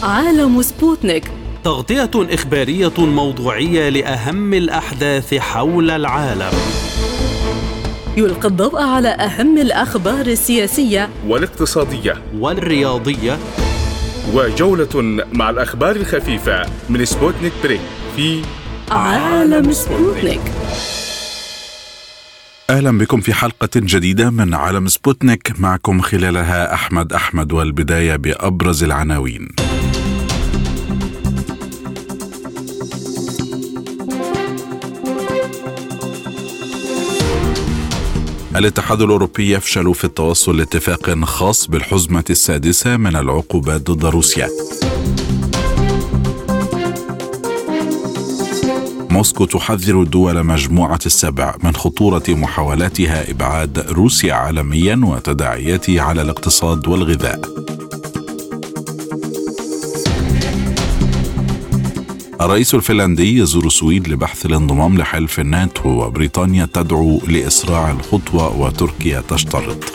عالم سبوتنيك، تغطية إخبارية موضوعية لأهم الأحداث حول العالم. يلقي الضوء على أهم الأخبار السياسية والاقتصادية والرياضية، وجولة مع الأخبار الخفيفة من سبوتنيك بريك في عالم سبوتنيك. أهلا بكم في حلقة جديدة من عالم سبوتنيك، معكم خلالها أحمد، والبداية بأبرز العناوين. الاتحاد الأوروبي يفشل في التوصل لاتفاق خاص بالحزمة السادسة من العقوبات ضد روسيا. موسكو تحذر دول مجموعة السبع من خطورة محاولاتها إبعاد روسيا عالميا وتداعياته على الاقتصاد والغذاء. الرئيس الفنلندي يزور السويد لبحث الانضمام لحلف الناتو، وبريطانيا تدعو لإسراع الخطوة وتركيا تشترط.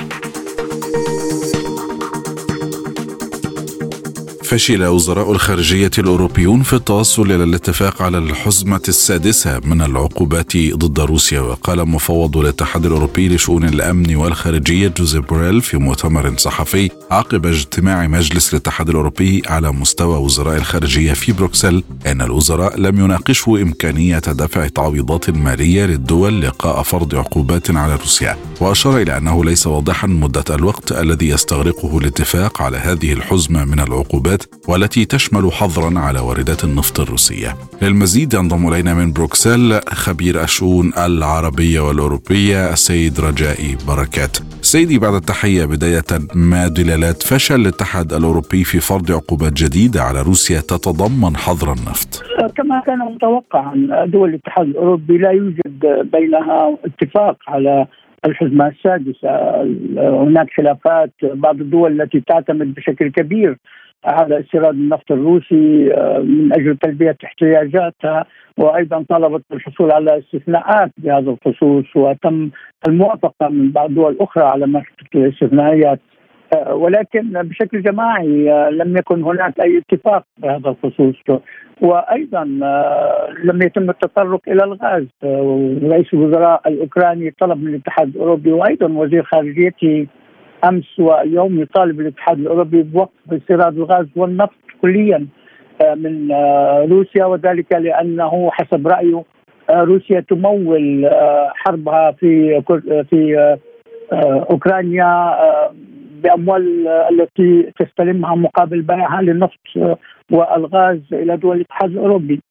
فشل وزراء الخارجية الأوروبيون في التوصل إلى الاتفاق على الحزمة السادسة من العقوبات ضد روسيا. وقال مفوض الاتحاد الأوروبي لشؤون الأمن والخارجية جوزيف بوريل في مؤتمر صحفي عقب اجتماع مجلس الاتحاد الأوروبي على مستوى وزراء الخارجية في بروكسل أن الوزراء لم يناقشوا إمكانية دفع تعويضات مالية للدول لقاء فرض عقوبات على روسيا. وأشار إلى أنه ليس واضحا مدة الوقت الذي يستغرقه الاتفاق على هذه الحزمة من العقوبات، والتي تشمل حظرا على واردات النفط الروسية. للمزيد ينضم إلينا من بروكسل خبير الشؤون العربية والأوروبية السيد رجائي بركات. سيدي، بعد التحية، بداية ما دلالات فشل الاتحاد الأوروبي في فرض عقوبات جديدة على روسيا تتضمن حظر النفط؟ كما كان متوقعا، دول الاتحاد الأوروبي لا يوجد بينها اتفاق على الحزمة السادسة. هناك خلافات. بعض الدول التي تعتمد بشكل كبير على استيراد النفط الروسي من أجل تلبية احتياجاتها، وأيضا طلبت الحصول على استثناءات بهذا الخصوص، وتم الموافقة من بعض الدول الأخرى على مسألة الاستثناءات، ولكن بشكل جماعي لم يكن هناك أي اتفاق بهذا الخصوص. وأيضا لم يتم التطرق إلى الغاز. رئيس الوزراء الأوكراني طلب من الاتحاد الأوروبي، وأيضا وزير خارجيته أمس واليوم يطالب الاتحاد الأوروبي بوقف استيراد الغاز والنفط كليا من روسيا، وذلك لأنه حسب رأيه روسيا تمول حربها في أوكرانيا بأموال التي تستلمها مقابل بيعها للنفط والغاز إلى دول الاتحاد الأوروبي.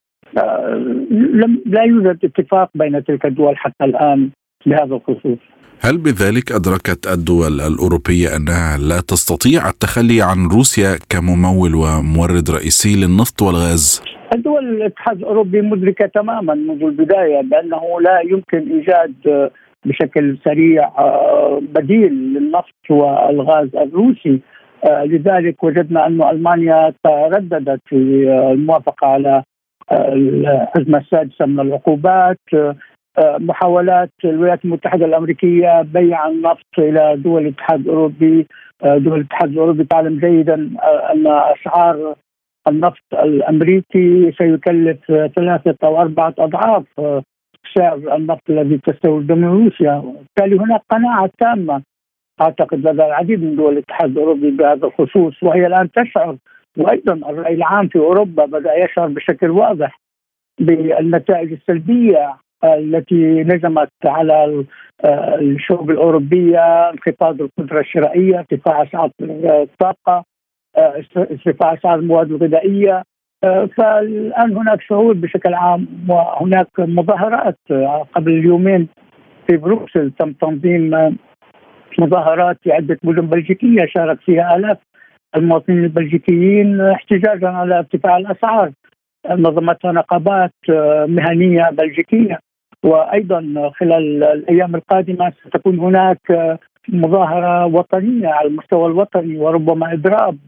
لا يوجد اتفاق بين تلك الدول حتى الآن بهذا الخصوص. هل بذلك أدركت الدول الأوروبية أنها لا تستطيع التخلي عن روسيا كممول ومورد رئيسي للنفط والغاز؟ الدول الاتحاد الأوروبي مدركة تماما منذ البداية بأنه لا يمكن إيجاد بشكل سريع بديل للنفط والغاز الروسي. لذلك وجدنا أن ألمانيا ترددت في الموافقة على الحزمة السادسة من العقوبات. محاولات الولايات المتحدة الأمريكية بيع النفط إلى دول الاتحاد الأوروبي. دول الاتحاد الأوروبي تعلم جيدا أن أسعار النفط الأمريكي سيكلف 3 أو 4 أضعاف سعر النفط الذي تستورده من روسيا. بالتالي هناك قناعة تامة أعتقد لدى العديد من دول الاتحاد الأوروبي بهذا الخصوص، وهي الآن تشعر، وأيضا الرأي العام في أوروبا بدأ يشعر بشكل واضح بالنتائج السلبية التي نجمت على الشعوب الأوروبية: انخفاض القدرة الشرائية، ارتفاع أسعار الطاقة، ارتفاع أسعار المواد الغذائية. فالآن هناك شعور بشكل عام، وهناك مظاهرات. قبل اليومين في بروكسل تم تنظيم مظاهرات في عدة مدن بلجيكية شارك فيها آلاف المواطنين البلجيكيين احتجاجا على ارتفاع الأسعار. نظمتها نقابات مهنية بلجيكية. وأيضا خلال الأيام القادمة ستكون هناك مظاهرة وطنية على المستوى الوطني، وربما إضراب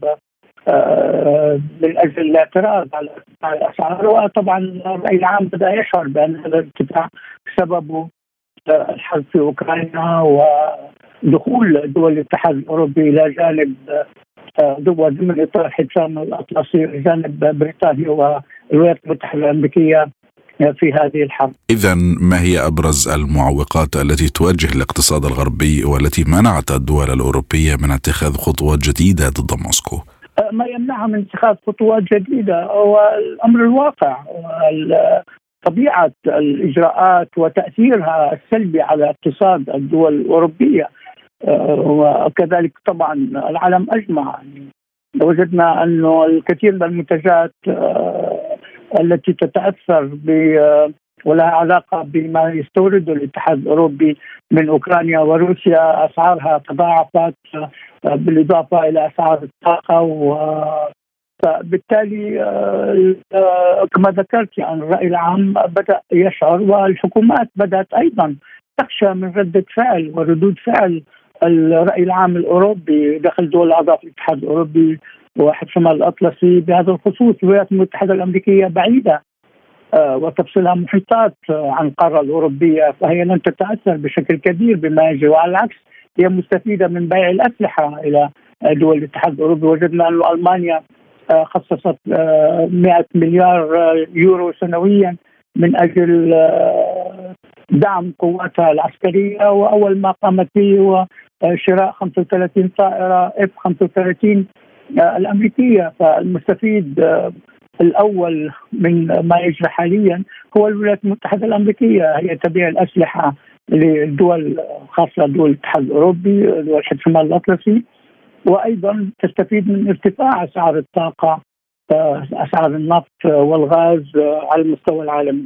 من أجل الاعتراض على الأسعار. وطبعا الرأي العام بدأ يشعر بأن هذا الارتفاع سببه الحرب في أوكرانيا ودخول دول الاتحاد الأوروبي إلى جانب دول ضمن إطار الحزام الأطلسي بجانب بريطانيا والولايات المتحدة الأمريكية في هذه الحرب. إذن ما هي أبرز المعوقات التي تواجه الاقتصاد الغربي والتي منعت الدول الأوروبية من اتخاذ خطوات جديدة ضد موسكو؟ ما يمنعها من اتخاذ خطوات جديدة هو الأمر الواقع، طبيعة الإجراءات وتأثيرها السلبي على اقتصاد الدول الأوروبية، وكذلك طبعا العالم أجمع. وجدنا أنه الكثير من المنتجات التي تتأثر ولها علاقة بما يستورده الاتحاد الأوروبي من أوكرانيا وروسيا أسعارها تضاعفت، بالإضافة إلى أسعار الطاقة، فبالتالي كما ذكرت يعني الرأي العام بدأ يشعر، والحكومات بدأت أيضا تخشى من ردة فعل وردود فعل الرأي العام الأوروبي داخل دول الأعضاء في الاتحاد الأوروبي وحلف شمال الأطلسي بهذا الخصوص. الولايات المتحدة الأمريكية بعيدة وتفصيلها محيطات عن القارة الأوروبية، فهي لن تتأثر بشكل كبير بما يجري، وعلى العكس هي مستفيدة من بيع الأسلحة إلى دول الاتحاد الأوروبي. وجدنا أن ألمانيا خصصت 100 مليار يورو سنويا من أجل دعم قواتها العسكرية، وأول ما قامت به هو شراء 35 طائرة F-35 الأمريكية. فالمستفيد الأول من ما يجري حاليا هو الولايات المتحدة الأمريكية، هي تبيع الأسلحة للدول خاصة دول الاتحاد الأوروبي دول حلف شمال الأطلسي، وأيضا تستفيد من ارتفاع أسعار الطاقة، أسعار النفط والغاز على المستوى العالمي.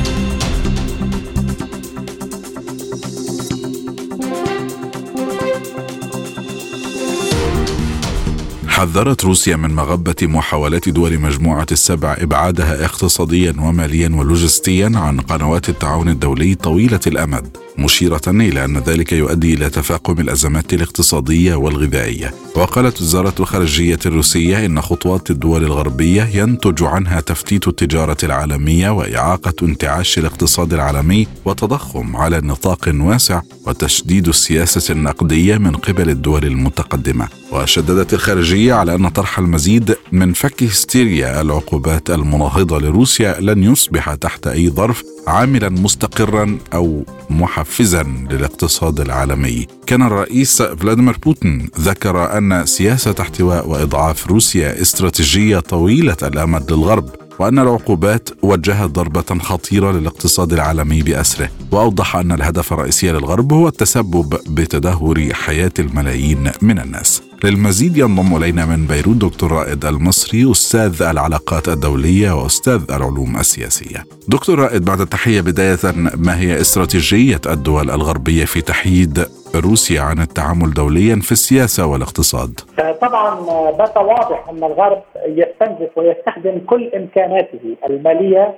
حذرت روسيا من مغبة محاولات دول مجموعة السبع إبعادها اقتصاديا وماليا ولوجستيا عن قنوات التعاون الدولي طويلة الأمد، مشيرة إلى أن ذلك يؤدي إلى تفاقم الأزمات الاقتصادية والغذائية. وقالت وزارة الخارجية الروسية إن خطوات الدول الغربية ينتج عنها تفتيت التجارة العالمية وإعاقة انتعاش الاقتصاد العالمي وتضخم على نطاق واسع وتشديد السياسة النقدية من قبل الدول المتقدمة. وشددت الخارجية على أن طرح المزيد من فك هستيريا العقوبات المناهضة لروسيا لن يصبح تحت أي ظرف عاملا مستقرا أو محفزا للاقتصاد العالمي. كان الرئيس فلاديمير بوتين ذكر أن سياسة احتواء وإضعاف روسيا استراتيجية طويلة الأمد للغرب، وأن العقوبات وجهت ضربة خطيرة للاقتصاد العالمي بأسره. وأوضح أن الهدف الرئيسي للغرب هو التسبب بتدهور حياة الملايين من الناس. للمزيد ينضم إلينا من بيروت دكتور رائد المصري، أستاذ العلاقات الدولية وأستاذ العلوم السياسية. دكتور رائد، بعد التحية بداية، ما هي استراتيجية الدول الغربية في تحييد روسيا عن التعامل دوليا في السياسة والاقتصاد؟ طبعا بات واضح أن الغرب يستنزف ويستخدم كل إمكاناته المالية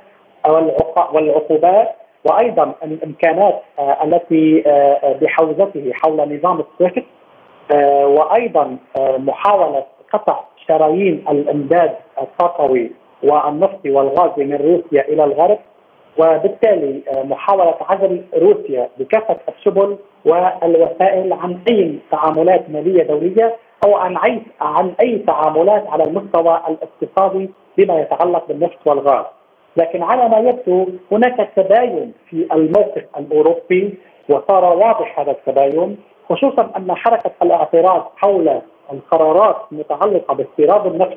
والعقوبات، وأيضا الإمكانات التي بحوزته حول نظام السويفت، وأيضا محاولة قطع شرايين الإمداد الطاقوي والنفطي والغازي من روسيا إلى الغرب، وبالتالي محاولة عزل روسيا بكافة السبل والوسائل عن أي تعاملات مالية دولية أو عن أي تعاملات على المستوى الاقتصادي بما يتعلق بالنفط والغاز. لكن على ما يبدو هناك تباين في الموقف الأوروبي، وصار واضح هذا التباين، خصوصا أن حركة الاعتراض حول القرارات المتعلقة باستيراد النفط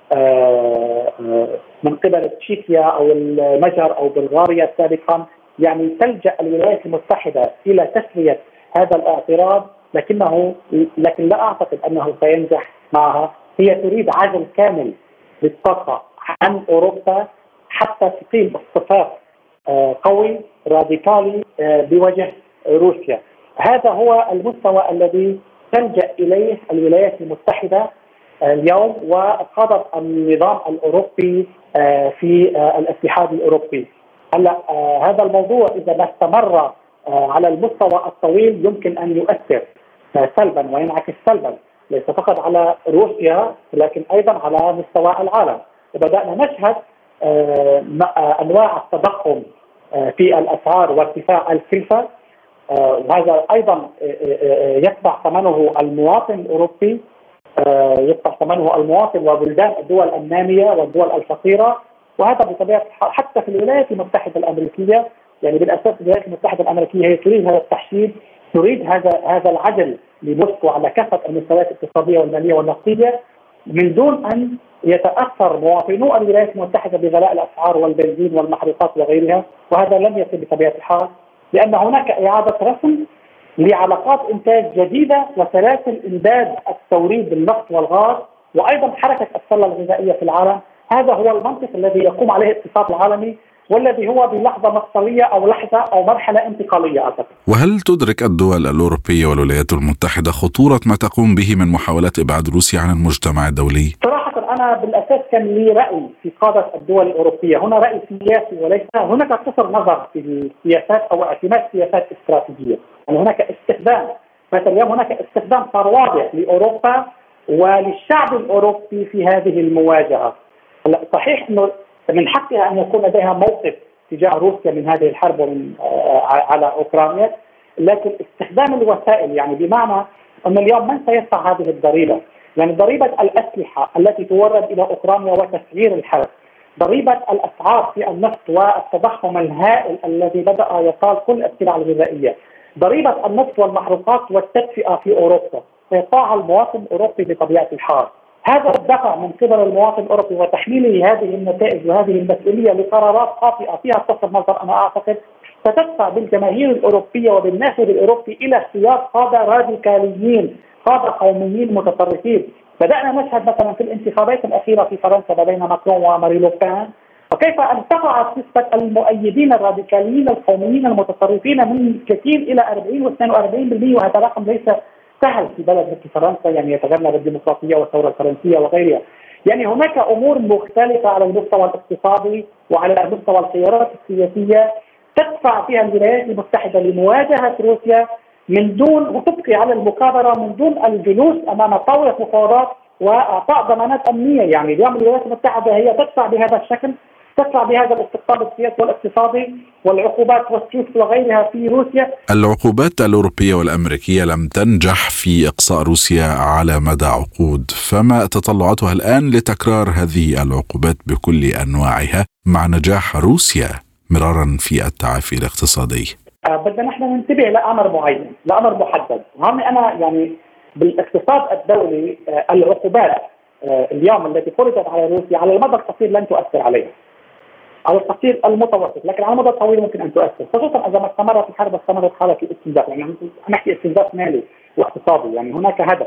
من قبل تشيكيا أو المجر أو بلغاريا سابقا يعني تلجأ الولايات المتحدة إلى تسوية هذا الاعتراض، لكن لا أعتقد أنه سينجح معها. هي تريد عزل كامل للطاقة عن أوروبا حتى تقيم اصطفاف قوي راديكالي بوجه روسيا. هذا هو المستوى الذي تلجأ إليه الولايات المتحدة اليوم وقادة النظام الأوروبي في الاتحاد الأوروبي. هلا هذا الموضوع إذا ما استمر على المستوى الطويل يمكن أن يؤثر سلبا وينعكس سلبا ليس فقط على روسيا لكن أيضا على مستوى العالم. وبدأنا نشهد أنواع التضخم في الأسعار وارتفاع الكلفة، وهذا أيضا يتبع ثمنه المواطن الأوروبي. يدفع ثمنه المواطن وبلدان الدول النامية والدول الفقيرة. وهذا بطبيعة الحال حتى في الولايات المتحدة الأمريكية، يعني بالأساس الولايات المتحدة الأمريكية هي تريد هذا التحشيد، تريد هذا العدل لموسكو على كافة المستويات الاقتصادية والمالية والنقدية، من دون أن يتأثر مواطنو الولايات المتحدة بغلاء الأسعار والبنزين والمحروقات وغيرها. وهذا لم يتم بطبيعة الحال، لأن هناك إعادة رسم لعلاقات إنتاج جديدة وسلاسل إمداد التوريد بالنفط والغاز، وأيضا حركة السلة الغذائية في العالم. هذا هو المنطق الذي يقوم عليه الاقتصاد العالمي، والذي هو بلحظة مفصلية أو لحظة أو مرحلة انتقالية أعتقد. وهل تدرك الدول الأوروبية والولايات المتحدة خطورة ما تقوم به من محاولات إبعاد روسيا عن المجتمع الدولي؟ صراحة أنا بالأساس كان لي رأي في قادة الدول الأوروبية، هنا رأي سياسي وليس هناك قصر نظر في السياسات أو اعتماد سياسات استراتيجية. يعني هناك استخدام، مثلا اليوم هناك استخدام صار واضح لأوروبا وللشعب الأوروبي في هذه المواجهة. صحيح أنه من حقها أن يكون لديها موقف تجاه روسيا من هذه الحرب ومن على أوكرانيا، لكن استخدام الوسائل، يعني بمعنى أن اليوم من سيدفع هذه الضريبة؟ يعني ضريبة الأسلحة التي تورد إلى أوكرانيا وتسعير الحرب، ضريبة الأسعار في النفط والتضخم الهائل الذي بدأ يطال كل السلع الغذائية، ضريبة النفط والمحروقات والتدفئة في أوروبا، سيقع المواطن الأوروبي بطبيعة الحال. هذا الدفع من قبل المواطن الأوروبي وتحميله هذه النتائج وهذه المسؤولية لقرارات خاطئة فيها قصر نظر، أنا أعتقد ستدفع بالجماهير الأوروبية وبالناخب الأوروبي إلى اختيار قادة راديكاليين، قادة قوميين متطرفين. بدأنا نشهد مثلا في الانتخابات الأخيرة في فرنسا ما بين ماكرون ومارين لو بان، وكيف ارتفعت نسبة المؤيدين الراديكاليين القوميين المتطرفين من كثير إلى 40 و 42%، وهذا رقم ليس سهل في بلد مثل فرنسا، يعني يتجنب الديمقراطية والثورة الفرنسية وغيرها. يعني هناك أمور مختلفة على المستوى الاقتصادي وعلى مستوى الخيارات السياسية تدفع فيها الولايات المتحدة لمواجهة روسيا من دون، وتبقي على المكابرة من دون الجلوس أمام طاولة مفاوضات وإعطاء ضمانات أمنية. يعني اليوم الولايات المتحدة هي تدفع بهذا الشكل، تدفع بهذا الاستقطاب السياسي والاقتصادي والعقوبات والسويفت وغيرها في روسيا. العقوبات الأوروبية والأمريكية لم تنجح في إقصاء روسيا على مدى عقود، فما تطلعاتها الآن لتكرار هذه العقوبات بكل أنواعها مع نجاح روسيا مرارا في التعافي الاقتصادي؟ بدنا نحن ننتبه لأمر معين، لأمر محدد. هم أنا يعني بالاقتصاد الدولي العقوبات اليوم التي فرضت على روسيا على المدى القصير لن تؤثر عليها، على القصير المتوسط، لكن على المدى الطويل ممكن ان تؤثر، خصوصا اذا ما استمرت الحرب، استمرت حاله الاستنزاف. يعني نحكي استنزاف مالي واقتصادي، يعني هناك هدف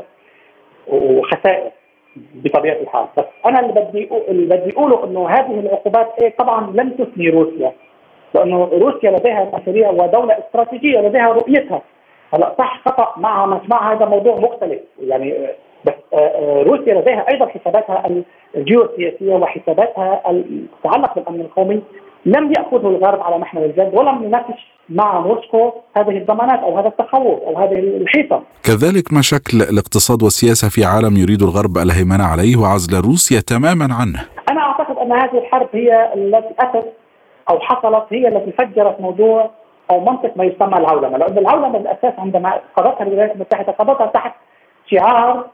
وخسائر بطبيعه الحال. بس انا اللي بدي اقوله انه هذه العقوبات طبعا لم تثني روسيا، لانه روسيا لديها مشاريع ودوله استراتيجيه لديها رؤيتها. هلا صح خطا معها مش معها، هذا موضوع مختلف يعني. بس روسيا لديها ايضا حساباتها الجيوسياسيه وحساباتها تتعلق بالامن القومي لم ياخذه الغرب على محمل الجد، ولم يناقش مع موسكو هذه الضمانات او هذا التخوف او هذه الحيطه. كذلك مشاكل الاقتصاد والسياسه في عالم يريد الغرب الهيمنه عليه وعزل روسيا تماما عنه. انا اعتقد ان هذه الحرب هي التي اتت او حصلت، هي التي فجرت موضوع او منطق ما يسمى العولمه، لان العولمه بالاساس عندما قضتها الولايات المتحده قضتها تحت شعار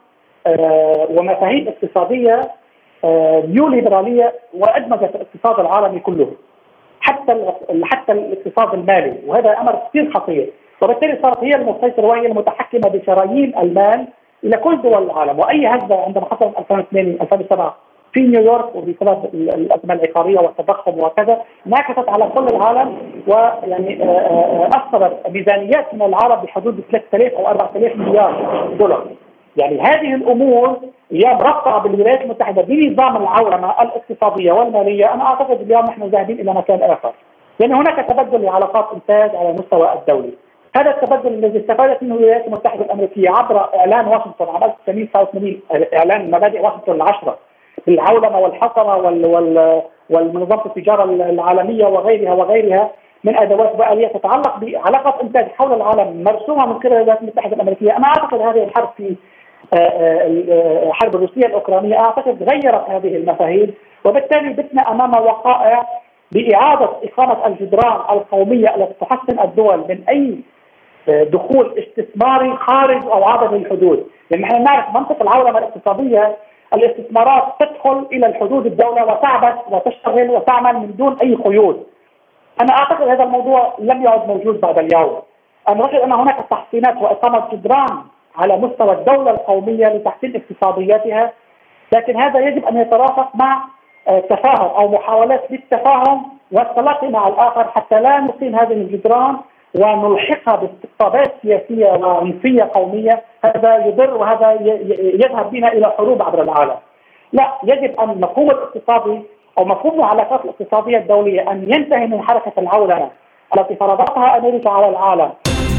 ومفاهيم اقتصاديه نيوليبراليه، وادمجت الاقتصاد العالمي كله حتى الاقتصاد المالي، وهذا امر كثير خطير. وبالتالي صارت هي المسيطره وهي المتحكمه بشرايين المال الى كل دول العالم. واي هزه عندما حصلت 2008 2007 في نيويورك وبسبب الازمه العقاريه والتضخم وكذا انعكست على كل العالم، ويعني اثرت ميزانيات من العالم بحدود 3000 او 4000 مليار دولار. يعني هذه الامور اليوم ربطها بالولايات المتحده بنظام العولمه الاقتصاديه والماليه. انا اعتقد اليوم نحن ذاهبين الى مكان اخر، لان هناك تبدل لعلاقات انتاج على المستوى الدولي. هذا التبدل الذي استفادت منه الولايات المتحده الامريكيه عبر اعلان واشنطن عام 1989، اعلان مبادئ واشنطن العشره بالعولمه والحصره والمنظمه التجاره العالميه وغيرها من ادوات واليات تتعلق بعلاقات انتاج حول العالم مرسومه من قبل الولايات المتحده الامريكيه. انا اعتقد هذه الحرب في الحرب الروسيه الاوكرانيه اعتقد غيرت هذه المفاهيم، وبالتالي بتنا امام وقائع باعاده اقامه الجدران القوميه التي تحسن الدول من اي دخول استثماري خارج او عبر الحدود. يعني نحن نعرف منطق العولمه الاقتصاديه، الاستثمارات تدخل الى الحدود الدوله وتعبث وتشتغل وتعمل من دون اي قيود. انا اعتقد هذا الموضوع لم يعد موجود بعد اليوم. انا اعتقد ان هناك تحسينات واقامه جدران على مستوى الدوله القوميه لتحسين اقتصادياتها، لكن هذا يجب ان يترافق مع تفاهم او محاولات للتفاهم والتلاقي مع الاخر حتى لا نقيم هذه الجدران ونلحقها باستقطابات سياسيه وعنفيه قوميه. هذا يضر وهذا يذهب بنا الى حروب عبر العالم. لا، يجب ان المفهوم الاقتصادي او مفهوم العلاقات الاقتصاديه الدوليه ان ينتهي من حركه العولمه التي فرضتها امريكا على العالم.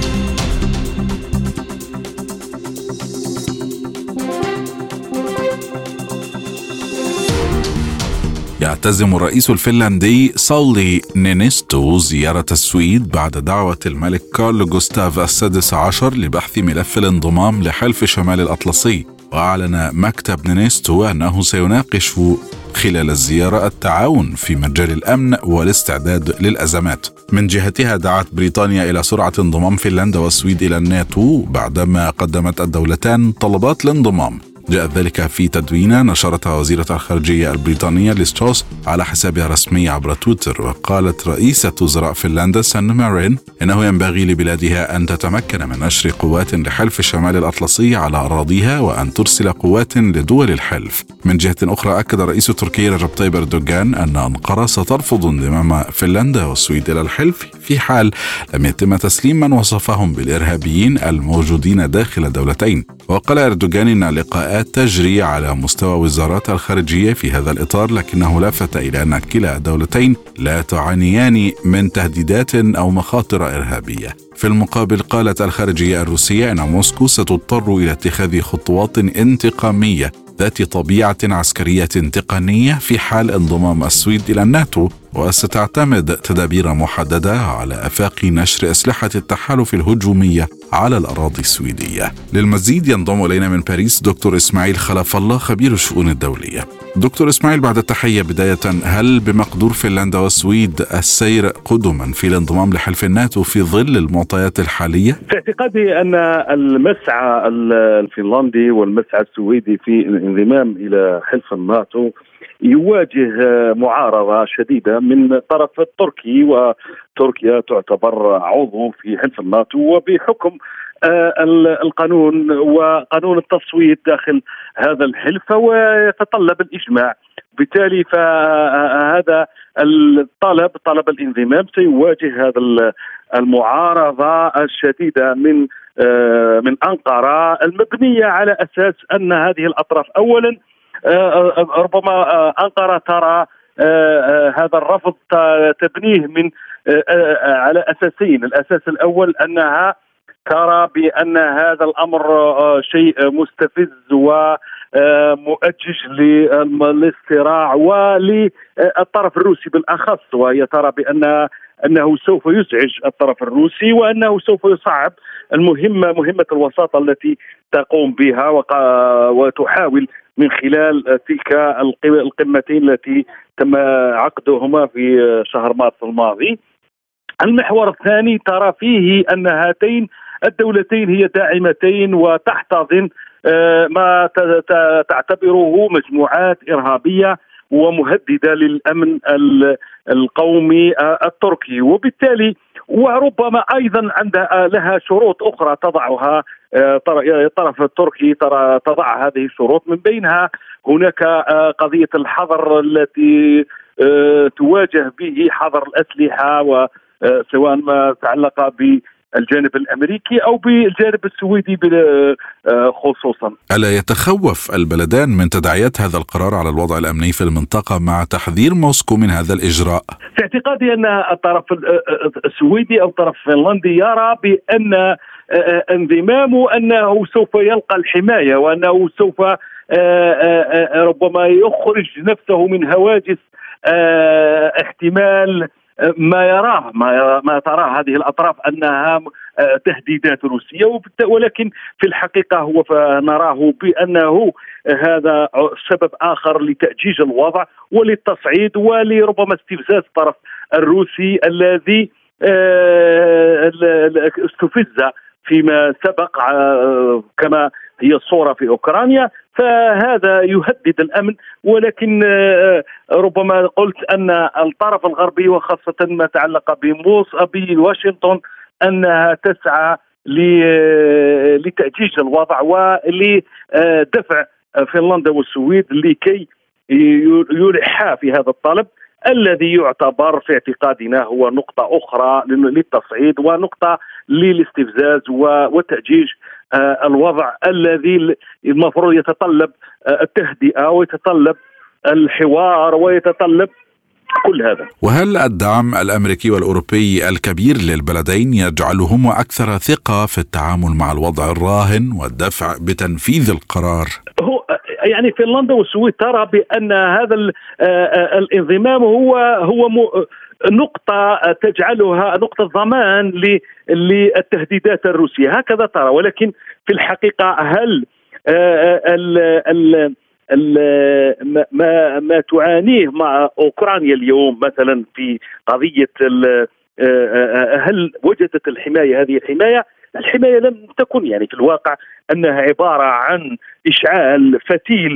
يعتزم الرئيس الفنلندي ساولي نينستو زيارة السويد بعد دعوة الملك كارل غوستاف السادس عشر لبحث ملف الانضمام لحلف شمال الأطلسي. وأعلن مكتب نينستو أنه سيناقش خلال الزيارة التعاون في مجال الأمن والاستعداد للأزمات. من جهتها دعت بريطانيا إلى سرعة انضمام فنلندا والسويد إلى الناتو بعدما قدمت الدولتان طلبات الانضمام. جاء ذلك في تدوينة نشرتها وزيرة الخارجية البريطانية ليز تروس على حسابها الرسمي عبر تويتر. وقالت رئيسة وزراء فنلندا سان مارين إنه ينبغي لبلادها أن تتمكن من نشر قوات لحلف شمال الأطلسي على أراضيها وأن ترسل قوات لدول الحلف. من جهة أخرى أكد رئيس تركيا رجب طيب أردوغان أن أنقرة سترفض انضمام فنلندا والسويد إلى الحلف في حال لم يتم تسليم من وصفهم بالإرهابيين الموجودين داخل الدولتين. وقال أردوغان إن اللقاءات تجري على مستوى وزارات الخارجية في هذا الإطار، لكنه لفت إلى أن كلا الدولتين لا تعانيان من تهديدات أو مخاطر إرهابية. في المقابل قالت الخارجية الروسية أن موسكو ستضطر إلى اتخاذ خطوات انتقامية ذات طبيعة عسكرية تقنية في حال انضمام السويد إلى الناتو، وستعتمد تدابير محددة على آفاق نشر أسلحة التحالف الهجومية على الأراضي السويدية. للمزيد ينضم إلينا من باريس دكتور إسماعيل خلف الله خبير الشؤون الدولية. دكتور إسماعيل، بعد التحية بداية، هل بمقدور فنلندا والسويد السير قدما في الانضمام لحلف الناتو في ظل المعطيات الحالية؟ في اعتقادي أن المسعى الفنلندي والمسعى السويدي في الانضمام إلى حلف الناتو يواجه معارضة شديدة من طرف التركي، وتركيا تعتبر عضو في حلف الناتو وبحكم القانون وقانون التصويت داخل هذا الحلف ويتطلب الإجماع. بالتالي فهذا طلب الانضمام سيواجه هذا المعارضة الشديدة من أنقرة المبنية على أساس أن هذه الأطراف أولا ربما أنقرة ترى هذا الرفض تبنيه من على أساسين. الأساس الأول أنها ترى بأن هذا الأمر شيء مستفز ومؤجج للصراع وللطرف الروسي بالأخص، وهي ترى أنه سوف يزعج الطرف الروسي وأنه سوف يصعب مهمة الوساطة التي تقوم بها وتحاول من خلال تلك القمتين التي تم عقدهما في شهر مارس الماضي. المحور الثاني ترى فيه أن هاتين الدولتين هي داعمتين وتحتضن ما تعتبره مجموعات إرهابية ومهددة للأمن القومي التركي، وبالتالي وربما أيضا عندها لها شروط أخرى تضعها الطرف التركي تضع هذه الشروط، من بينها هناك قضية الحظر التي تواجه به حظر الأسلحة، وسواء ما تعلق بالجانب الأمريكي أو بالجانب السويدي خصوصا. ألا يتخوف البلدان من تداعيات هذا القرار على الوضع الأمني في المنطقة مع تحذير موسكو من هذا الإجراء؟ في اعتقادي أن الطرف السويدي أو الطرف الفنلندي يرى بأن انضمامه أنه سوف يلقى الحماية، وأنه سوف ربما يخرج نفسه من هواجس احتمال ما تراه هذه الأطراف أنها تهديدات روسية، ولكن في الحقيقة هو نراه بأنه هذا سبب آخر لتأجيج الوضع وللتصعيد ولربما استفزاز الطرف الروسي الذي استفز فيما سبق كما هي الصورة في أوكرانيا، فهذا يهدد الأمن. ولكن ربما قلت أن الطرف الغربي وخاصة ما تعلق بواشنطن أنها تسعى لتأجيج الوضع ولدفع فنلندا والسويد لكي يلحا في هذا الطلب الذي يعتبر في اعتقادنا هو نقطة أخرى للتصعيد ونقطة للاستفزاز وتأجيج الوضع الذي المفروض يتطلب التهدئة ويتطلب الحوار ويتطلب كل هذا. وهل الدعم الأمريكي والأوروبي الكبير للبلدين يجعلهم أكثر ثقة في التعامل مع الوضع الراهن والدفع بتنفيذ القرار؟ يعني فنلندا والسويد ترى بأن هذا الانضمام هو نقطة تجعلها نقطة ضمان للتهديدات الروسية، هكذا ترى. ولكن في الحقيقة هل ما تعانيه مع أوكرانيا اليوم مثلا في قضية هل وجدت الحماية هذه الحماية لم تكن، يعني في الواقع أنها عبارة عن إشعال فتيل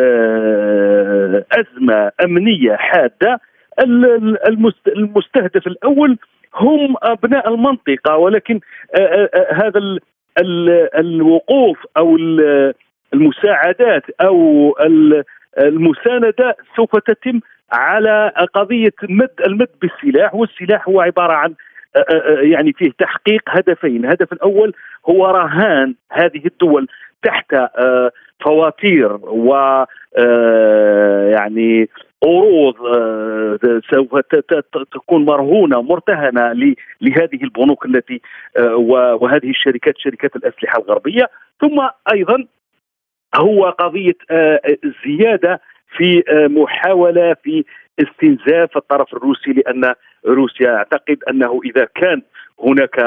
أزمة أمنية حادة. المستهدف الأول هم أبناء المنطقة، ولكن هذا الوقوف أو المساعدات أو المساندة سوف تتم على قضية المد بالسلاح، والسلاح هو عبارة عن يعني فيه تحقيق هدفين. الهدف الأول هو رهان هذه الدول تحت فواتير و يعني عروض سوف تكون مرهونة مرتهنة لهذه البنوك التي وهذه الشركات، شركات الأسلحة الغربية. ثم أيضا هو قضية الزيادة في محاولة في استنزاف الطرف الروسي، لأن روسيا يعتقد أنه إذا كان هناك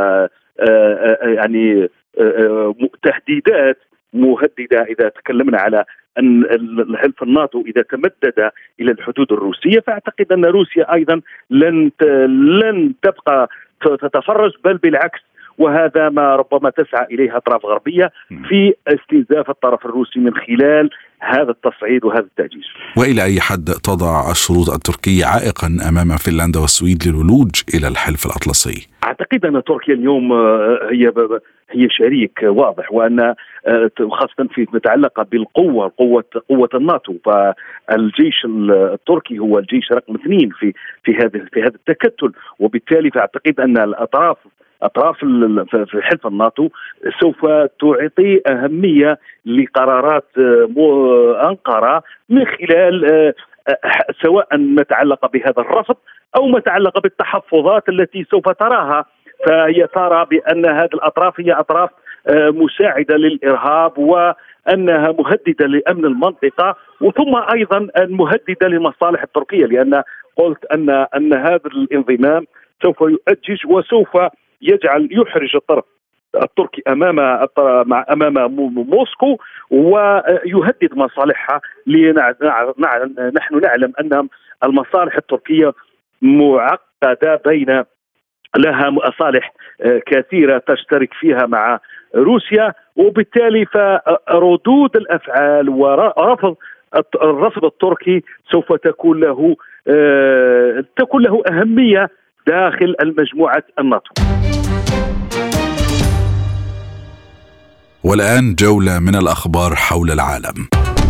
يعني تهديدات مهددة، إذا تكلمنا على أن الحلف الناتو إذا تمدد إلى الحدود الروسية، فأعتقد أن روسيا أيضا لن تبقى تتفرج، بل بالعكس، وهذا ما ربما تسعى إليه أطراف غربية في استنزاف الطرف الروسي من خلال هذا التصعيد وهذا التأجيج. وإلى أي حد تضع الشروط التركية عائقا أمام فنلندا والسويد للولوج إلى الحلف الأطلسي؟ أعتقد أن تركيا اليوم هي شريك واضح، وأن خاصة في متعلقة بالقوة، قوة الناتو، فالجيش التركي هو الجيش رقم 2 في هذا التكتل، وبالتالي فأعتقد أن الأطراف في حلف الناتو سوف تعطي أهمية لقرارات أنقرة من خلال سواء ما تعلق بهذا الرفض أو ما تعلق بالتحفظات التي سوف تراها. فهي ترى بأن هذه الأطراف هي أطراف مساعدة للإرهاب، وأنها مهددة لأمن المنطقة، وثم أيضا مهددة للمصالح التركية، لأن قلت أن هذا الانضمام سوف يؤجج وسوف يحرج الطرف التركي أمام موسكو ويهدد مصالحها. نحن نعلم أن المصالح التركية معقدة، بين لها مصالح كثيرة تشترك فيها مع روسيا، وبالتالي فردود الأفعال ورفض الرفض التركي سوف تكون له أهمية داخل المجموعة الناتو. والآن جولة من الأخبار حول العالم.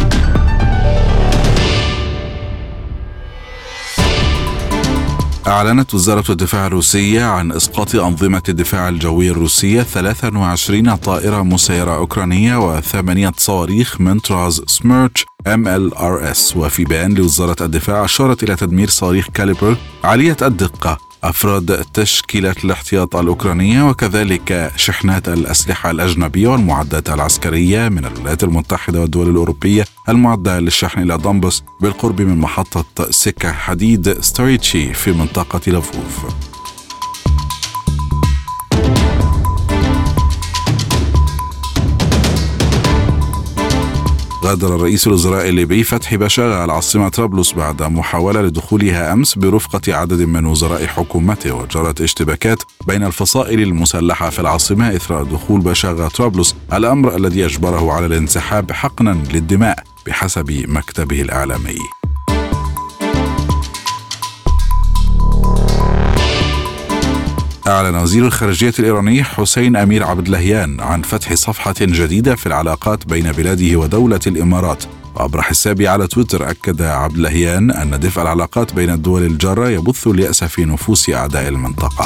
أعلنت وزارة الدفاع الروسية عن إسقاط أنظمة الدفاع الجوي الروسية 23 طائرة مسيرة أوكرانية و8 صواريخ من طراز سميرش MLRS. وفي بيان لوزارة الدفاع أشارت إلى تدمير صواريخ كاليبر عالية الدقة أفراد تشكيلة الاحتياط الأوكرانية، وكذلك شحنات الأسلحة الأجنبية والمعدات العسكرية من الولايات المتحدة والدول الأوروبية المعدة للشحن إلى دونباس بالقرب من محطة سكة حديد ستاريتشي في منطقة لافوف. غادر رئيس الوزراء الليبي فتحي بشاغة العاصمة طرابلس بعد محاولة لدخولها أمس برفقة عدد من وزراء حكومته، وجرت اشتباكات بين الفصائل المسلحة في العاصمة إثر دخول بشاغة طرابلس، الأمر الذي أجبره على الانسحاب حقنا للدماء بحسب مكتبه الإعلامي. أعلن وزير الخارجية الإيراني حسين أمير عبدلهيان عن فتح صفحة جديدة في العلاقات بين بلاده ودولة الإمارات. وعبر حسابه على تويتر أكد عبدلهيان أن دفء العلاقات بين الدول الجارة يبث اليأس في نفوس أعداء المنطقة.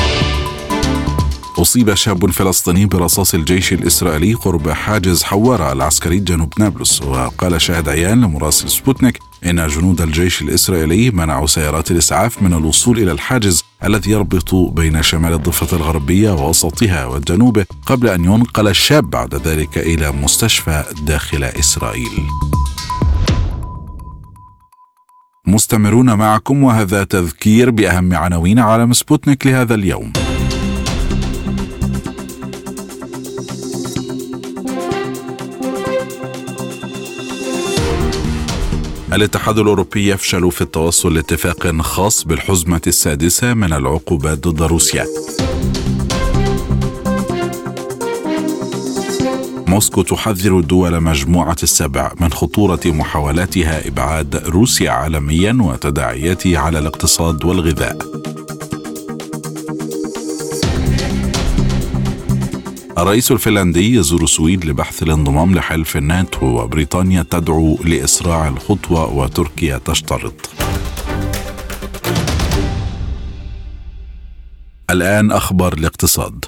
أصيب شاب فلسطيني برصاص الجيش الإسرائيلي قرب حاجز حوارة العسكري جنوب نابلس. وقال شاهد عيان لمراسل سبوتنيك إن جنود الجيش الإسرائيلي منعوا سيارات الإسعاف من الوصول إلى الحاجز الذي يربط بين شمال الضفة الغربية ووسطها والجنوب، قبل أن ينقل الشاب بعد ذلك إلى مستشفى داخل إسرائيل. مستمرون معكم، وهذا تذكير بأهم عناوين عالم سبوتنيك لهذا اليوم. الاتحاد الأوروبي يفشل في التوصل لاتفاق خاص بالحزمة السادسة من العقوبات ضد روسيا. موسكو تحذر الدول مجموعة السبع من خطورة محاولاتها إبعاد روسيا عالميا وتداعياته على الاقتصاد والغذاء. الرئيس الفنلندي يزور السويد لبحث الانضمام لحلف الناتو، وبريطانيا تدعو لإسراع الخطوة وتركيا تشترط. الآن أخبار الاقتصاد.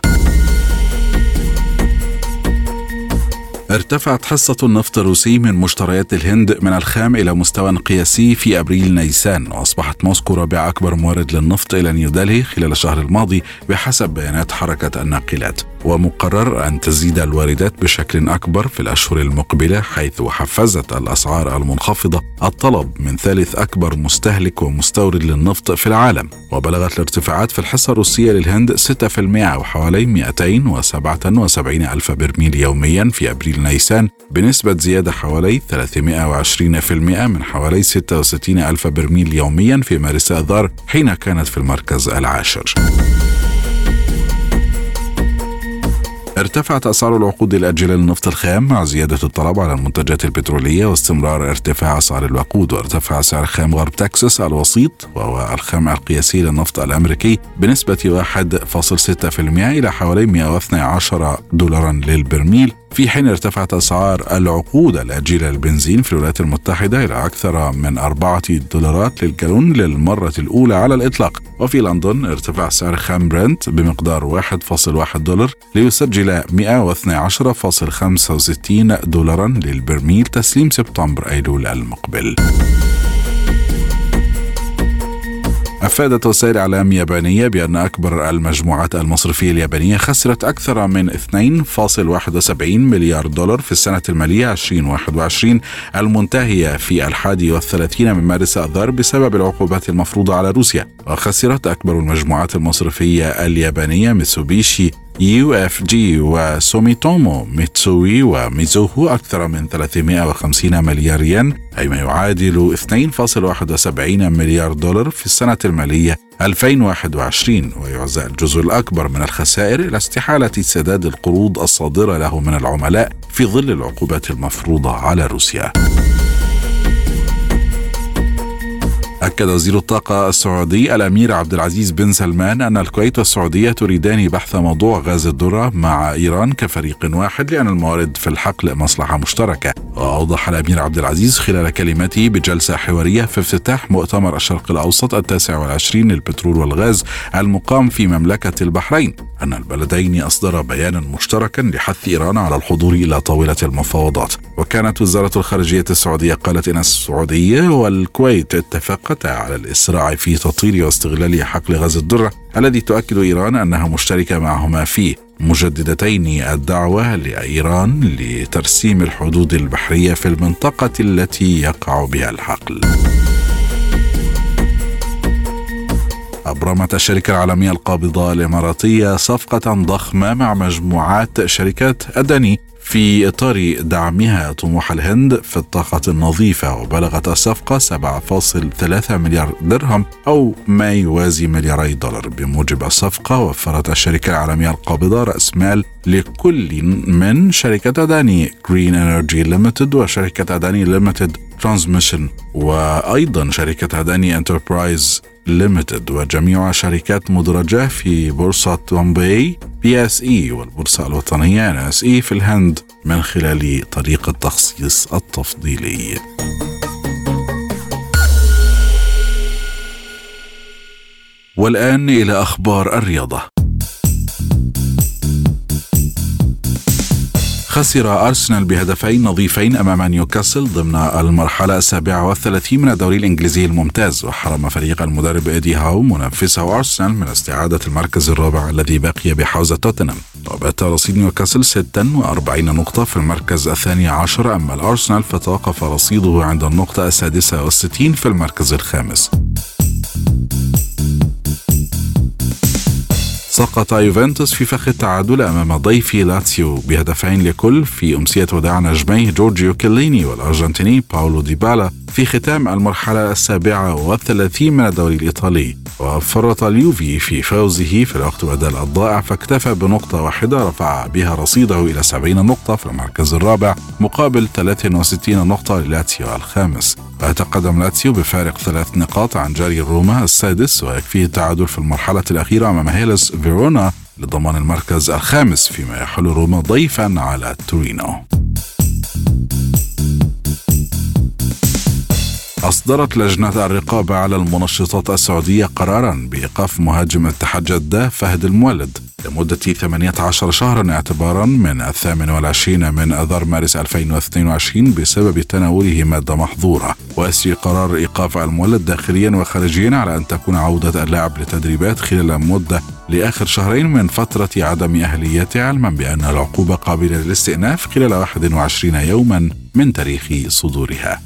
ارتفعت حصة النفط الروسي من مشتريات الهند من الخام إلى مستوى قياسي في أبريل نيسان، وأصبحت موسكو رابع أكبر مورد للنفط إلى نيودلهي خلال الشهر الماضي بحسب بيانات حركة الناقلات. ومقرر أن تزيد الواردات بشكل أكبر في الأشهر المقبلة، حيث حفزت الأسعار المنخفضة الطلب من ثالث أكبر مستهلك ومستورد للنفط في العالم. وبلغت الارتفاعات في الحصة الروسية للهند 6% وحوالي 277 ألف برميل يوميا في أبريل نيسان، بنسبة زيادة حوالي 320% من حوالي 66 ألف برميل يوميا في مارس آذار حين كانت في المركز العاشر. ارتفعت أسعار العقود الآجلة للنفط الخام مع زيادة الطلب على المنتجات البترولية واستمرار ارتفاع أسعار الوقود. وارتفع سعر خام غرب تكساس الوسيط وهو الخام القياسي للنفط الأمريكي بنسبة 1.6% إلى حوالي 112 دولارا للبرميل، في حين ارتفعت أسعار العقود الآجلة للبنزين في الولايات المتحدة إلى أكثر من 4 دولارات للجالون للمرة الأولى على الإطلاق. وفي لندن ارتفع سعر خام برنت بمقدار 1.1 دولار ليسجل 112.65 دولارا للبرميل تسليم سبتمبر أيلول المقبل. أفادت وسائل إعلام يابانية بأن أكبر المجموعات المصرفية اليابانية خسرت أكثر من 2.71 مليار دولار في السنة المالية 2021 المنتهية في 31 من مارس آذار بسبب العقوبات المفروضة على روسيا. وخسرت أكبر المجموعات المصرفية اليابانية ميتسوبيشي UFG وسوميتومو ميتسوي وميزوهو أكثر من 350 مليار ين، أي ما يعادل 2.71 مليار دولار في السنة المالية 2021. ويعزى الجزء الأكبر من الخسائر إلى استحالة سداد القروض الصادرة له من العملاء في ظل العقوبات المفروضة على روسيا. أكد وزير الطاقة السعودي الأمير عبد العزيز بن سلمان أن الكويت والسعودية تريدان بحث موضوع غاز الذرة مع إيران كفريق واحد، لأن الموارد في الحقل مصلحة مشتركة. وأوضح الأمير عبد العزيز خلال كلمته بجلسة حوارية في افتتاح مؤتمر الشرق الأوسط 29 للبترول والغاز المقام في مملكة البحرين أن البلدين أصدرا بيانا مشتركا لحث إيران على الحضور إلى طاولة المفاوضات. وكانت وزارة الخارجية السعودية قالت إن السعودية والكويت اتفقتا على الإسراع في تطوير واستغلال حقل غاز الذرة الذي تؤكد إيران أنها مشتركة معهما فيه، مجددتين الدعوة لإيران لترسيم الحدود البحرية في المنطقة التي يقع بها الحقل. أبرمت الشركة العالمية القابضة الإماراتية صفقة ضخمة مع مجموعات شركات أدني في إطار دعمها طموح الهند في الطاقة النظيفة، وبلغت الصفقة 7.3 مليار درهم أو ما يوازي $2 مليار. بموجب الصفقة وفرت الشركة العالمية القابضة رأس مال لكل من شركة أداني Green Energy Limited وشركة أداني Limited Transmission وأيضا شركة أداني Enterprise Limited، وجميع شركات مدرجة في بورصة بومباي BSE والبورصة الوطنية NSE في الهند من خلال طريق التخصيص التفضيلي. والآن إلى أخبار الرياضة. خسر أرسنال بهدفين نظيفين أمام نيوكاسل ضمن المرحلة 37 من الدوري الإنجليزي الممتاز، وحرم فريق المدرب إيدي هاو منافسه أرسنال من استعادة المركز الرابع الذي بقي بحوزة توتنهام. وبات رصيد نيوكاسل 46 نقطة في المركز الثاني عشر، أما الأرسنال فتوقف رصيده عند النقطة 66 في المركز الخامس. سقط يوفنتوس في فخ التعادل أمام ضيفي لاتسيو بهدفين لكل في أمسية وداع نجميه جورجيو كيليني والأرجنتيني باولو ديبالا في ختام المرحلة 37 من الدوري الإيطالي. وفرط اليوفي في فوزه في الوقت بدل الضائع، فاكتفى بنقطة واحدة رفع بها رصيده إلى 70 نقطة في المركز الرابع مقابل 63 نقطة للاتسيو الخامس. ويتقدم لاتسيو بفارق 3 نقاط عن جاري روما السادس، ويكفيه التعادل في المرحلة الأخيرة أمام هيلس فيرونا لضمان المركز الخامس، فيما يحل روما ضيفا على تورينو. أصدرت لجنة الرقابة على المنشطات السعودية قراراً بإيقاف مهاجم اتحاد جدة فهد المولد لمدة 18 شهراً اعتباراً من 28 من آذار مارس 2022 بسبب تناوله مادة محظورة. ويسري قرار إيقاف المولد داخلياً وخارجياً على أن تكون عودة اللاعب لتدريبات خلال مدة لآخر شهرين من فترة عدم أهليته، علما بأن العقوبة قابلة للاستئناف خلال 21 يوماً من تاريخ صدورها.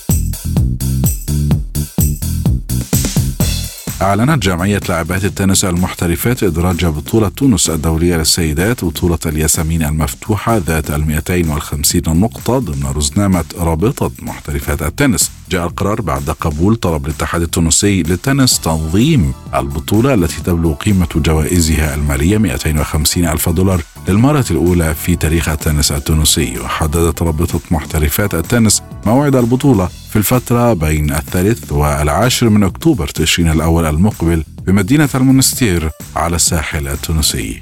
أعلنت جمعية لاعبات التنس المحترفات إدراج بطولة تونس الدولية للسيدات بطولة الياسمين المفتوحة ذات 250 نقطة ضمن رزنامة رابطة محترفات التنس. جاء القرار بعد قبول طلب الاتحاد التونسي للتنس تنظيم البطولة التي تبلغ قيمة جوائزها المالية $250,000 للمرة الأولى في تاريخ التنس التونسي. وحددت رابطة محترفات التنس موعد البطولة في الفترة بين 3 و10 من أكتوبر تشرين الأول المقبل بمدينة المنستير على الساحل التونسي.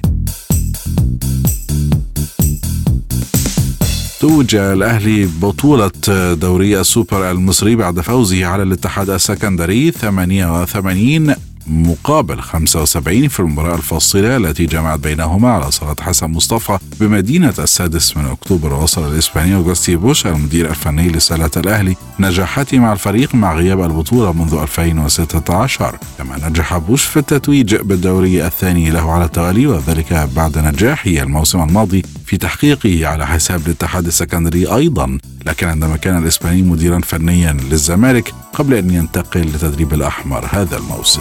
توج الأهلي بطولة دوري السوبر المصري بعد فوزه على الاتحاد السكندري 88 مقابل 75 في المباراة الفاصلة التي جمعت بينهما على صالة حسن مصطفى بمدينة 6 من أكتوبر. وصل الإسباني أوغستي بوش المدير الفني لسلة الأهلي نجاحاته مع الفريق مع غياب البطولة منذ 2016، كما نجح بوش في التتويج بالدوري الثاني له على التوالي، وذلك بعد نجاحه الموسم الماضي في تحقيقه على حساب الاتحاد السكندري أيضا، لكن عندما كان الإسباني مديرا فنيا للزمالك قبل أن ينتقل لتدريب الأحمر هذا الموسم.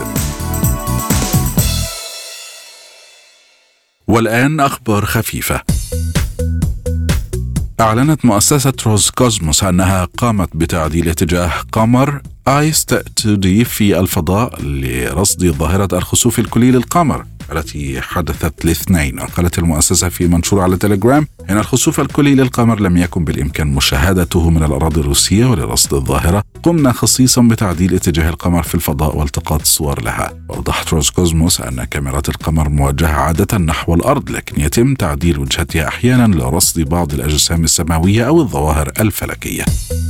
والآن أخبار خفيفة. أعلنت مؤسسة روسكوزموس أنها قامت بتعديل اتجاه قمر آيست 2D في الفضاء لرصد ظاهرة الخسوف الكلي للقمر التي حدثت الاثنين. وقالت المؤسسة في منشور على تيليجرام إن الخسوف الكلي للقمر لم يكن بالإمكان مشاهدته من الأراضي الروسية، ولرصد الظاهرة قمنا خصيصا بتعديل اتجاه القمر في الفضاء والتقاط الصور لها. وأوضحت روسكوزموس أن كاميرات القمر موجهة عادة نحو الأرض، لكن يتم تعديل وجهتها أحيانا لرصد بعض الأجسام السماوية أو الظواهر الفلكية.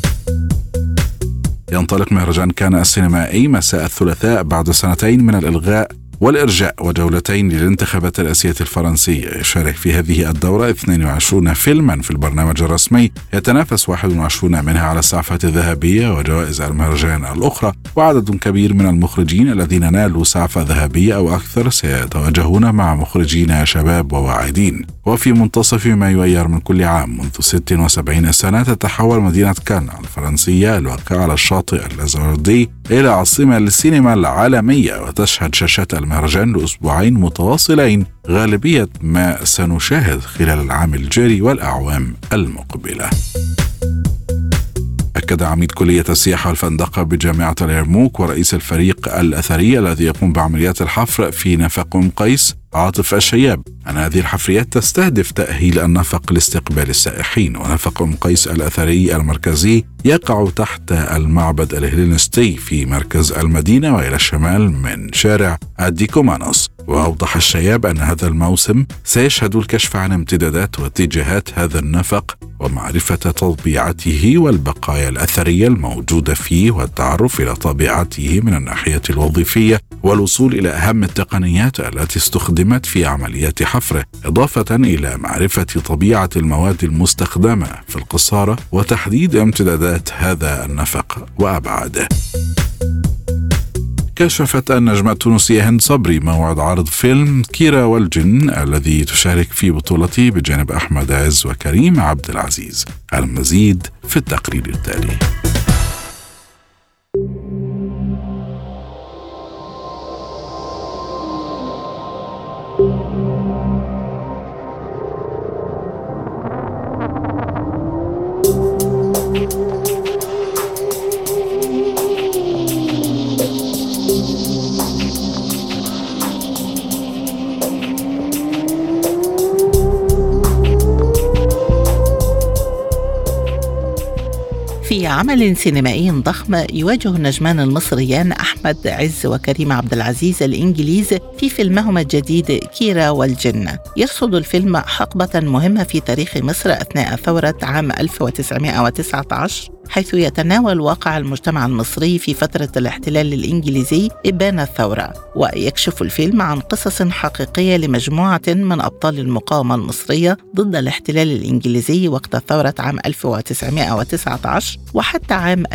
ينطلق مهرجان كان السينمائي مساء الثلاثاء بعد 2 من الإلغاء والإرجاء وجولتين للانتخابات الرئاسية الفرنسية. يشارك في هذه الدورة 22 فيلما في البرنامج الرسمي، يتنافس 21 منها على السعفة الذهبية وجوائز المهرجان الأخرى، وعدد كبير من المخرجين الذين نالوا سعفة ذهبية أو أكثر سيتواجهون مع مخرجين شباب وواعدين. وفي منتصف مايو أيار من كل عام منذ 76 سنة تتحول مدينة كان الفرنسية الواقعة على الشاطئ اللازاردي إلى عاصمة السينما العالمية، وتشهد شاشات المهرجان لأسبوعين متواصلين غالبية ما سنشاهد خلال العام الجاري والأعوام المقبلة. أكد عميد كلية السياحة والفندقة بجامعة اليرموك ورئيس الفريق الأثري الذي يقوم بعمليات الحفر في نفق أم قيس عاطف الشياب أن هذه الحفريات تستهدف تأهيل النفق لاستقبال السائحين. ونفق أم قيس الأثري المركزي يقع تحت المعبد الهلينستي في مركز المدينة وإلى الشمال من شارع الديكومانوس. وأوضح الشياب أن هذا الموسم سيشهد الكشف عن امتدادات واتجاهات هذا النفق ومعرفة طبيعته والبقايا الأثرية الموجودة فيه والتعرف إلى طبيعته من الناحية الوظيفية والوصول إلى أهم التقنيات التي استخدمت في عمليات حفره، إضافة إلى معرفة طبيعة المواد المستخدمة في القصارى وتحديد امتدادات هذا النفق وأبعاده. كشفت النجمة التونسية هند صبري موعد عرض فيلم كيرة والجن الذي تشارك في بطولته بجانب أحمد عز وكريم عبد العزيز. المزيد في التقرير التالي. في عمل سينمائي ضخم يواجه النجمان المصريان أحمد عز وكريم عبد العزيز الإنجليز في فيلمهما الجديد كيرة والجن. يرصد الفيلم حقبة مهمة في تاريخ مصر أثناء ثورة عام 1919، حيث يتناول واقع المجتمع المصري في فترة الاحتلال الإنجليزي إبان الثورة. ويكشف الفيلم عن قصص حقيقية لمجموعة من أبطال المقاومة المصرية ضد الاحتلال الإنجليزي وقت ثورة عام 1919 وحتى عام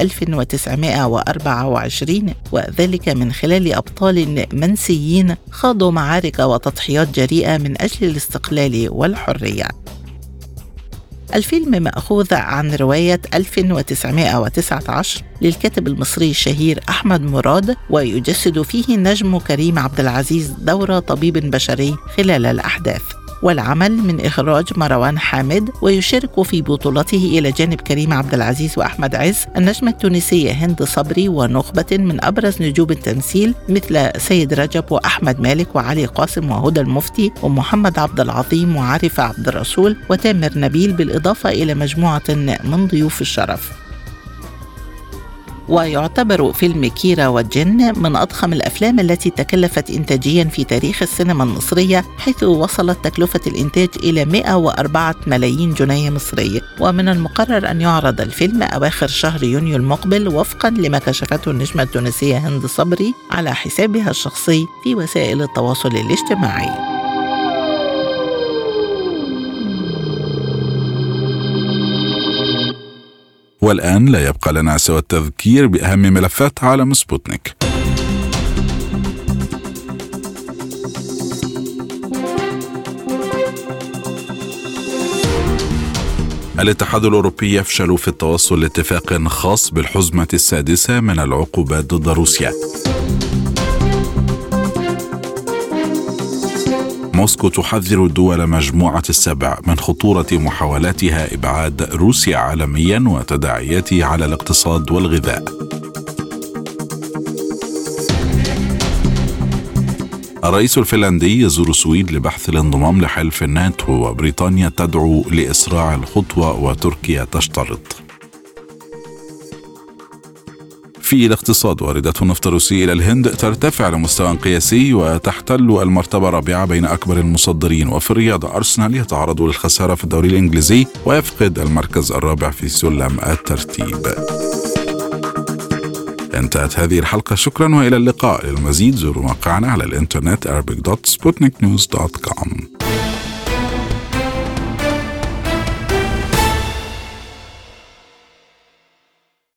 1924، وذلك من خلال أبطال منسيين خاضوا معارك وتضحيات جريئة من أجل الاستقلال والحرية. الفيلم مأخوذ عن رواية 1919 للكاتب المصري الشهير أحمد مراد، ويجسد فيه النجم كريم عبد العزيز دور طبيب بشري خلال الأحداث. والعمل من إخراج مروان حامد، ويشارك في بطولته إلى جانب كريم عبد العزيز وأحمد عز النجمة التونسية هند صبري ونخبة من أبرز نجوم التمثيل مثل سيد رجب وأحمد مالك وعلي قاسم وهدى المفتي ومحمد عبد العظيم وعارفة عبد الرسول وتامر نبيل، بالإضافة إلى مجموعة من ضيوف الشرف. ويعتبر فيلم كيرة والجن من أضخم الأفلام التي تكلفت إنتاجيا في تاريخ السينما المصرية، حيث وصلت تكلفة الإنتاج إلى 104 ملايين جنيه مصري. ومن المقرر أن يعرض الفيلم أواخر شهر يونيو المقبل، وفقا لما كشفته النجمة التونسية هند صبري على حسابها الشخصي في وسائل التواصل الاجتماعي. والآن لا يبقى لنا سوى التذكير بأهم ملفات عالم سبوتنيك. الاتحاد الأوروبي يفشل في التوصل لاتفاق خاص بالحزمة السادسة من العقوبات ضد روسيا. موسكو تحذر الدول مجموعة السبع من خطورة محاولاتها إبعاد روسيا عالميا وتداعياته على الاقتصاد والغذاء. الرئيس الفنلندي يزور السويد لبحث الانضمام لحلف الناتو، وبريطانيا تدعو لإسراع الخطوة وتركيا تشترط. في الاقتصاد، واردات النفط الروسي إلى الهند ترتفع لمستوى قياسي وتحتل المرتبة الرابعة بين أكبر المصدرين. وفي الرياضة، أرسنال يتعرض للخسارة في الدوري الإنجليزي ويفقد المركز الرابع في سلم الترتيب. انتهت هذه الحلقة، شكرا وإلى اللقاء. للمزيد زوروا موقعنا على الإنترنت arabic.sputniknews.com.